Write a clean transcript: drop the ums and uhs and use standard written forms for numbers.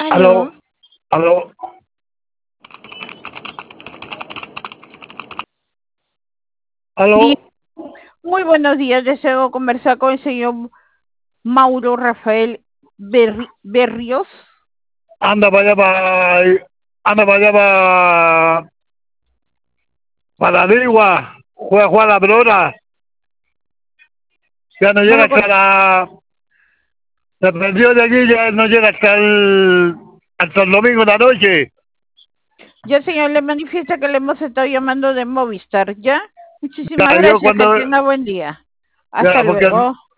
Aló, Aló, aló, sí, aló. muy buenos días. Deseo conversar con el señor Mauro Rafael Berrios. Anda para allá, anda para allá, para la Ligua. Juega la pelota. Ya no No llega lo con- hasta se perdió de aquí, ya no llega hasta el domingo de la noche. Ya, señor, le manifiesta que le hemos estado llamando de Movistar, ¿ya? Muchísimas Ya, yo gracias, que cuando, tenga buen día. ya, Hasta porque luego.